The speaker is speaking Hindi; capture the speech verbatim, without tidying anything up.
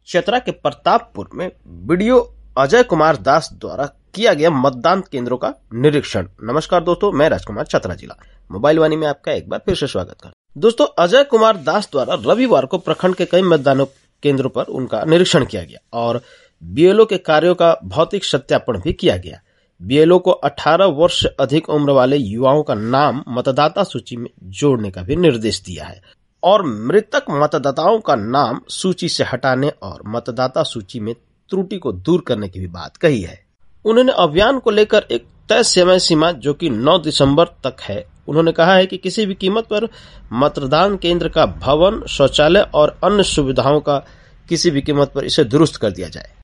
चतरा के प्रतापपुर में बीडीओ अजय कुमार दास द्वारा किया गया मतदान केंद्रों का निरीक्षण। नमस्कार दोस्तों, मैं राजकुमार चतरा जिला मोबाइल वाणी में आपका एक बार फिर से स्वागत करता हूं। दोस्तों, अजय कुमार दास द्वारा रविवार को प्रखंड के कई मतदान केंद्रों पर उनका निरीक्षण किया गया और बीएलओ के कार्यों का भौतिक सत्यापन भी किया गया। बीएलओ को अठारह वर्ष से अधिक उम्र वाले युवाओं का नाम मतदाता सूची में जोड़ने का भी निर्देश दिया है और मृतक मतदाताओं का नाम सूची से हटाने और मतदाता सूची में त्रुटि को दूर करने की भी बात कही है। उन्होंने अभियान को लेकर एक तय समय सीमा जो कि नौ दिसंबर तक है, उन्होंने कहा है कि किसी भी कीमत पर मतदान केंद्र का भवन, शौचालय और अन्य सुविधाओं का किसी भी कीमत पर इसे दुरुस्त कर दिया जाए।